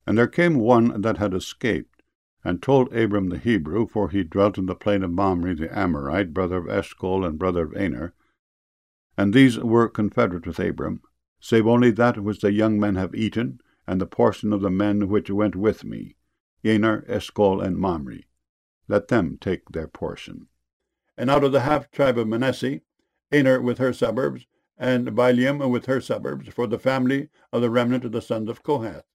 And there came one that had escaped, and told Abram the Hebrew, for he dwelt in the plain of Mamre the Amorite, brother of Eshcol and brother of Aner. And these were confederate with Abram, save only that which the young men have eaten, and the portion of the men which went with me, Aner, Eshcol, and Mamre. Let them take their portion. And out of the half tribe of Manasseh, Aner with her suburbs, and Bileam with her suburbs, for the family of the remnant of the sons of Kohath.